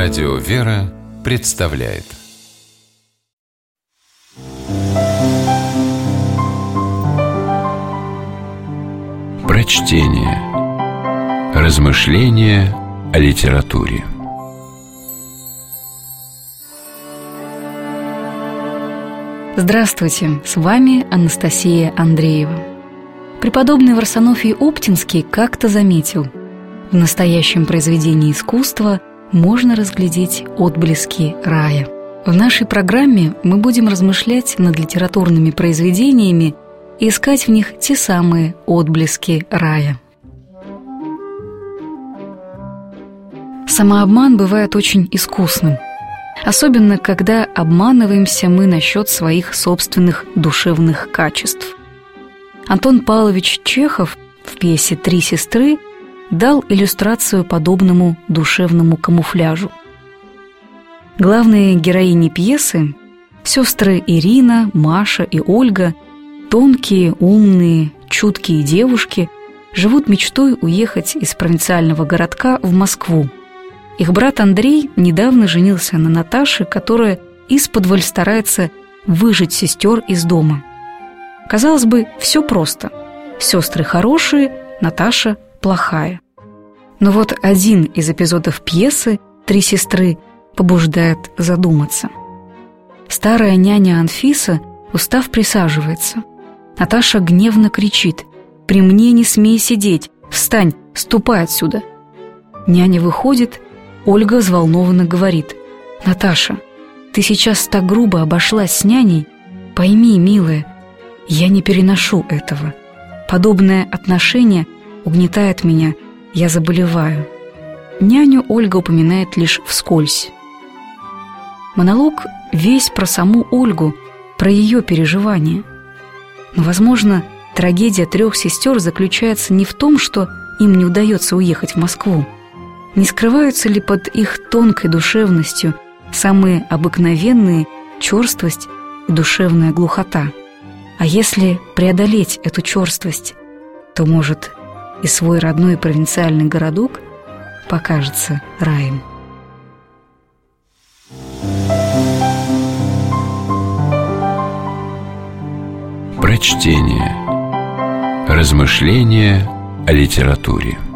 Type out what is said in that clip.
Радио «Вера» представляет Прочтение. Размышления о литературе. Здравствуйте, с вами Анастасия Андреева. Преподобный Варсонофий Оптинский как-то заметил: в настоящем произведении искусства можно разглядеть отблески рая. В нашей программе мы будем размышлять над литературными произведениями и искать в них те самые отблески рая. Самообман бывает очень искусным, особенно когда обманываемся мы насчет своих собственных душевных качеств. Антон Павлович Чехов в пьесе «Три сестры» дал иллюстрацию подобному душевному камуфляжу. Главные героини пьесы — сестры Ирина, Маша и Ольга, тонкие, умные, чуткие девушки, живут мечтой уехать из провинциального городка в Москву. Их брат Андрей недавно женился на Наташе, которая исподволь старается выжить сестер из дома. Казалось бы, все просто. Сестры хорошие, Наташа плохая. Но вот один из эпизодов пьесы «Три сестры» побуждает задуматься. Старая няня Анфиса, устав, присаживается. Наташа гневно кричит: «При мне не смей сидеть! Встань, ступай отсюда!» Няня выходит, Ольга взволнованно говорит: «Наташа, ты сейчас так грубо обошлась с няней. Пойми, милая, я не переношу этого. Подобное отношение угнетает меня, я заболеваю». Няню Ольга упоминает лишь вскользь. Монолог весь про саму Ольгу, про ее переживания. Но, возможно, трагедия трех сестер заключается не в том, что им не удается уехать в Москву. Не скрываются ли под их тонкой душевностью самые обыкновенные черствость и душевная глухота? А если преодолеть эту черствость, то, может, и свой родной провинциальный городок покажется раем. Прочтение. Размышления о литературе.